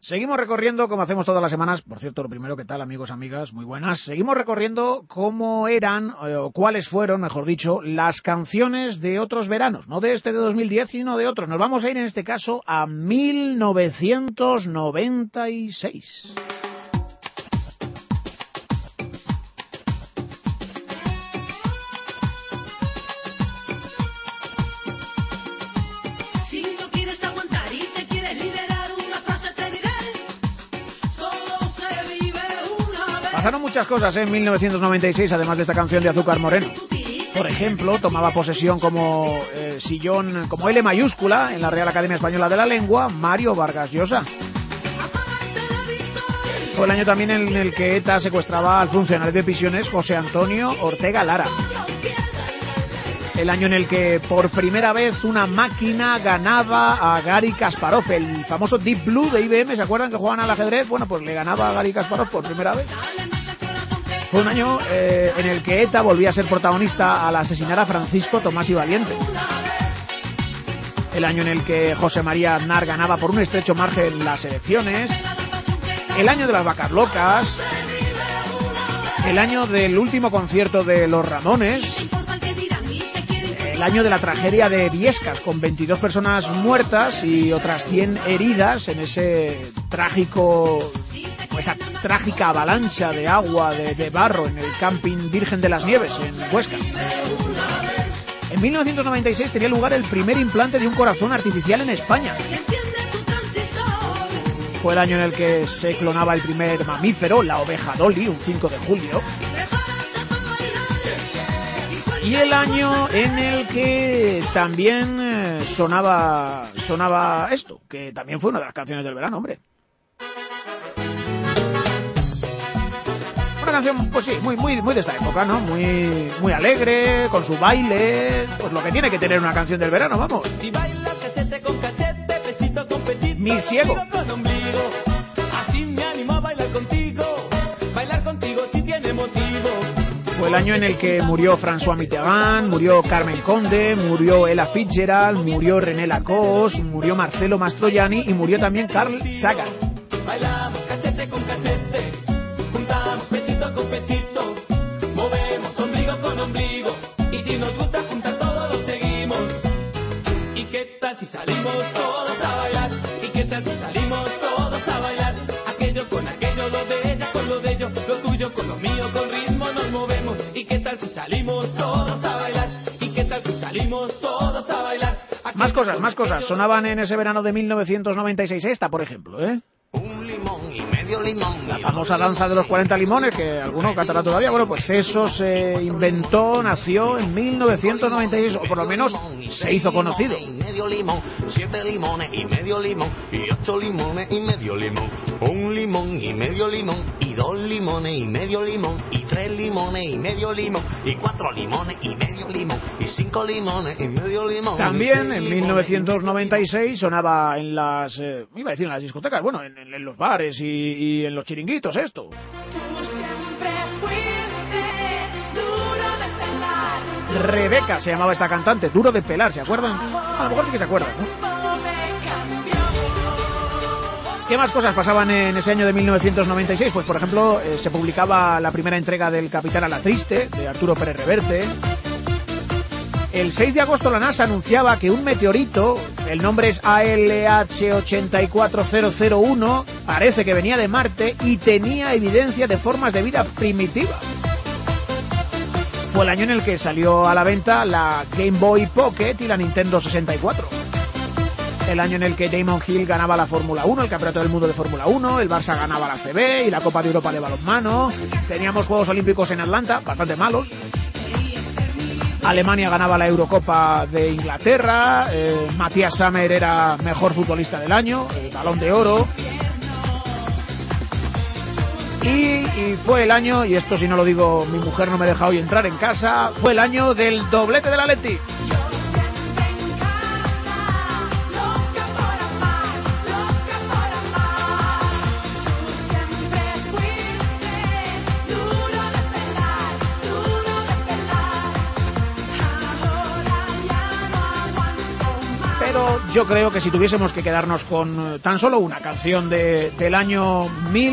Seguimos recorriendo, como hacemos todas las semanas, por cierto, lo primero, ¿qué tal, amigos, amigas? Muy buenas. Seguimos recorriendo cómo eran, o cuáles fueron, mejor dicho, las canciones de otros veranos, no de este de 2010, sino de otros. Nos vamos a ir, en este caso, a 1996. Pasaron muchas cosas en 1996, además de esta canción de Azúcar Moreno. Por ejemplo, tomaba posesión como sillón, como L mayúscula, en la Real Academia Española de la Lengua, Mario Vargas Llosa. Fue el año también en el que ETA secuestraba al funcionario de prisiones José Antonio Ortega Lara. El año en el que por primera vez una máquina ganaba a Gary Kasparov, el famoso Deep Blue de IBM. ¿Se acuerdan que jugaban al ajedrez? Bueno, pues le ganaba a Gary Kasparov por primera vez. Fue un año en el que ETA volvía a ser protagonista al asesinar a Francisco Tomás y Valiente. El año en el que José María Aznar ganaba por un estrecho margen las elecciones. El año de las vacas locas. El año del último concierto de Los Ramones. El año de la tragedia de Biescas, con 22 personas muertas y otras 100 heridas en ese trágico, esa trágica avalancha de agua, de barro en el camping Virgen de las Nieves en Huesca. En 1996 tenía lugar el primer implante de un corazón artificial en España. Fue el año en el que se clonaba el primer mamífero, la oveja Dolly, un 5 de julio. Y el año en el que también sonaba esto, que también fue una de las canciones del verano, hombre. Una canción, pues sí, muy de esta época, ¿no? Muy alegre, con su baile, pues lo que tiene que tener una canción del verano, vamos. Mi ciego. Fue el año en el que murió François Mitterrand, murió Carmen Conde, murió Ella Fitzgerald, murió René Lacoste, murió Marcelo Mastroianni y murió también Carl Sagan. Bailamos cachete con cachete, juntamos pechito con pechito, movemos ombligo con ombligo, y si nos gusta juntar todo lo seguimos. ¿Y qué tal si salimos todos a bailar? ¿Y qué tal si salimos todos a bailar? Aquello con aquello, lo de ella con lo de ello, lo tuyo con lo mío, con ritmo nos movemos. ¿Y qué tal si salimos todos a bailar? ¿Y qué tal si salimos todos a bailar? Más cosas. Sonaban en ese verano de 1996. Esta, por ejemplo, Un limón y medio limón. La famosa danza de los 40 limones, que alguno cantará todavía. Bueno, pues eso se nació en 1996, o por lo menos se hizo conocido. Medio limón, 7 limones y medio limón, y 8 limones y medio limón. Un limón y medio limón, y 2 limones y medio limón, y 3 limones y medio limón, y 4 limones y medio limón, y 5 limones y medio limón. También en 1996 sonaba en las, iba a decir en las discotecas, bueno, en los bares y en los chiringuitos esto. Rebeca se llamaba esta cantante, Duro de pelar, ¿se acuerdan? A lo mejor sí que se acuerdan, ¿no? ¿Qué más cosas pasaban en ese año de 1996? Pues, por ejemplo, se publicaba la primera entrega del Capitán a la Triste, de Arturo Pérez Reverte. El 6 de agosto la NASA anunciaba que un meteorito, el nombre es ALH 84001, parece que venía de Marte y tenía evidencia de formas de vida primitiva. Fue el año en el que salió a la venta la Game Boy Pocket y la Nintendo 64. El año en el que Damon Hill ganaba la Fórmula 1, el Campeonato del Mundo de Fórmula 1, el Barça ganaba la CB y la Copa de Europa de balonmano. Teníamos Juegos Olímpicos en Atlanta, bastante malos. Alemania ganaba la Eurocopa de Inglaterra, Matías Sammer era mejor futbolista del año, el Balón de Oro. Y fue el año, y esto si no lo digo mi mujer no me deja hoy entrar en casa, fue el año del doblete del Atleti. yo creo que si tuviésemos que quedarnos con tan solo una canción del año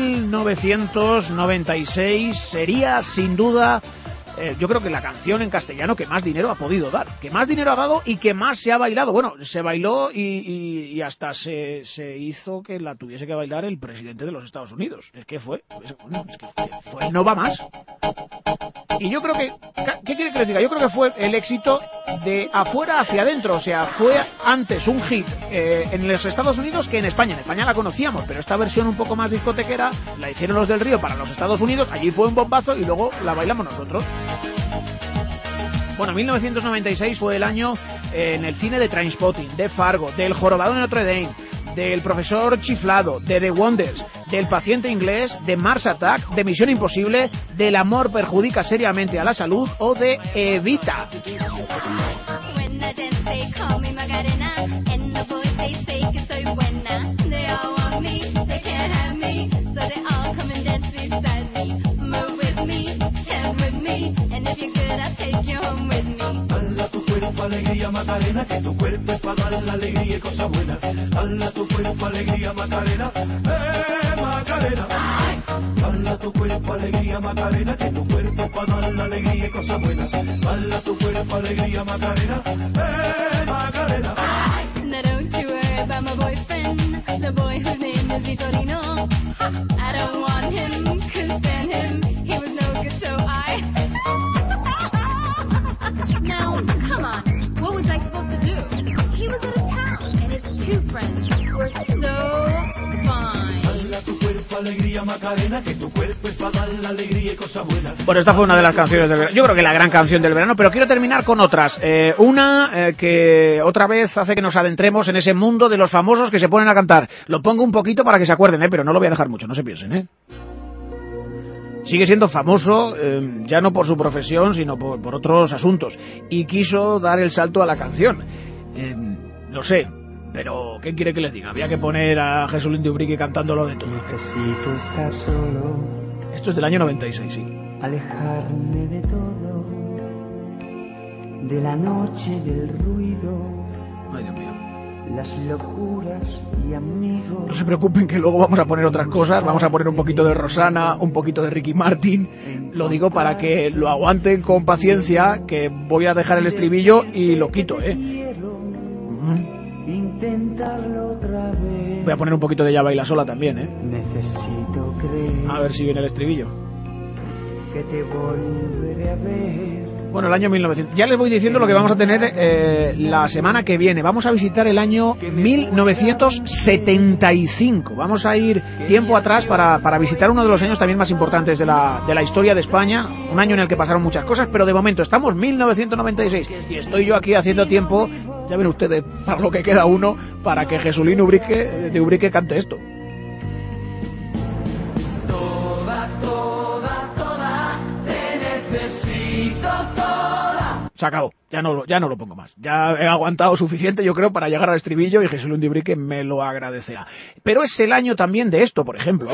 1996, sería sin duda, yo creo que la canción en castellano que más dinero ha podido dar, que más dinero ha dado y que más se ha bailado. Bueno, se bailó y hasta se hizo que la tuviese que bailar el presidente de los Estados Unidos. Es que fue no va más. Y yo creo que, ¿qué quiere que les diga? Yo creo que fue el éxito de afuera hacia adentro, o sea, fue antes un hit en los Estados Unidos que en España. En España la conocíamos, pero esta versión un poco más discotequera la hicieron los del Río para los Estados Unidos, allí fue un bombazo y luego la bailamos nosotros. Bueno, 1996 fue el año en el cine de Trainspotting, de Fargo, del Jorobado de Notre Dame, del Profesor Chiflado, de The Wonders, del Paciente Inglés, de Mars Attack, de Misión Imposible, del Amor perjudica seriamente a la salud o de Evita. Alegría Macarena, que tu cuerpo es para dar la alegría y cosa buena. Hala tu cuerpo, alegría Macarena, Macarena. Hala tu cuerpo, alegría Macarena, que tu cuerpo es para dar la alegría y cosa buena. Hala tu cuerpo, alegría Macarena, Macarena. Now don't you worry about my boyfriend, the boy whose name is Vitorino. I don't want him, couldn't stand him, he was no good, so Now, come on, what was I supposed to do? He was out of town, and his two friends were so fine. Bueno, esta fue una de las canciones del verano. Yo creo que la gran canción del verano, pero quiero terminar con otras. Una que otra vez hace que nos adentremos en ese mundo de los famosos que se ponen a cantar. Lo pongo un poquito para que se acuerden, pero no lo voy a dejar mucho, no se piensen, Sigue siendo famoso, ya no por su profesión, sino por otros asuntos. Y quiso dar el salto a la canción. Lo sé, pero ¿qué quiere que les diga? Había que poner a Jesulín de Ubrique cantándolo de todo. Necesito estar solo. Esto es del año 96, sí. Alejarme de todo, de la noche, del ruido. Ay, Dios mío. Las locuras y amigos. No se preocupen que luego vamos a poner otras cosas. Vamos a poner un poquito de Rosana, un poquito de Ricky Martin. Lo digo para que lo aguanten con paciencia, que voy a dejar el estribillo y lo quito, Intentarlo otra vez. Voy a poner un poquito de Ya baila sola también, Necesito creer. A ver si viene el estribillo. Que te volveré a ver. Bueno, el año 1900. Ya les voy diciendo lo que vamos a tener la semana que viene. Vamos a visitar el año 1975. Vamos a ir tiempo atrás para visitar uno de los años también más importantes de la historia de España. Un año en el que pasaron muchas cosas, pero de momento estamos 1996 y estoy yo aquí haciendo tiempo. Ya ven ustedes para lo que queda uno para que Jesulín de Ubrique cante esto. Se acabó, ya no lo pongo más. Ya he aguantado suficiente, yo creo, para llegar al estribillo y Jesulín de Ubrique me lo agradecerá. Pero es el año también de esto, por ejemplo.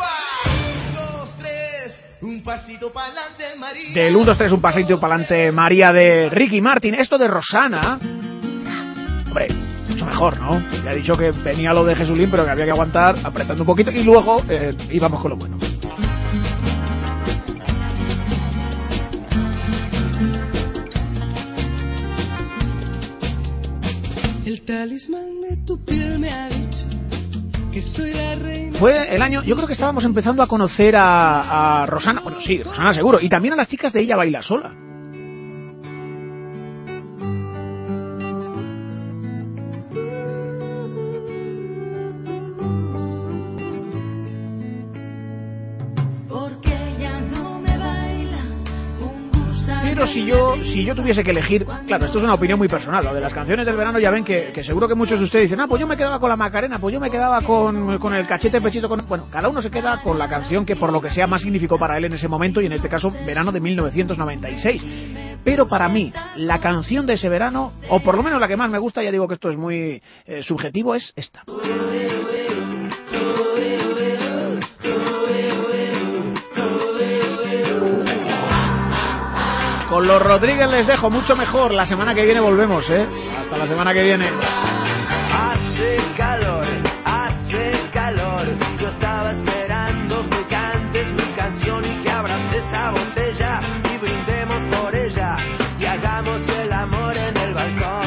Del 1, 2, 3, un pasito para adelante, María de Ricky Martin. Esto de Rosana, hombre, mucho mejor, ¿no? Ya he dicho que venía lo de Jesulín, pero que había que aguantar apretando un poquito y luego íbamos con lo bueno. El talismán de tu piel me ha dicho que soy la reina. Fue el año, yo creo que estábamos empezando a conocer a Rosana, bueno sí, Rosana seguro, y también a las chicas de Ella baila sola. Pero si yo tuviese que elegir, claro, esto es una opinión muy personal, lo de las canciones del verano ya ven que seguro que muchos de ustedes dicen, pues yo me quedaba con la Macarena, pues yo me quedaba con el cachete pechito, bueno, cada uno se queda con la canción que por lo que sea más significó para él en ese momento y en este caso verano de 1996. Pero para mí, la canción de ese verano, o por lo menos la que más me gusta, ya digo que esto es muy subjetivo, es esta. Con los Rodríguez les dejo, mucho mejor. La semana que viene volvemos, Hasta la semana que viene. el amor en el balcón.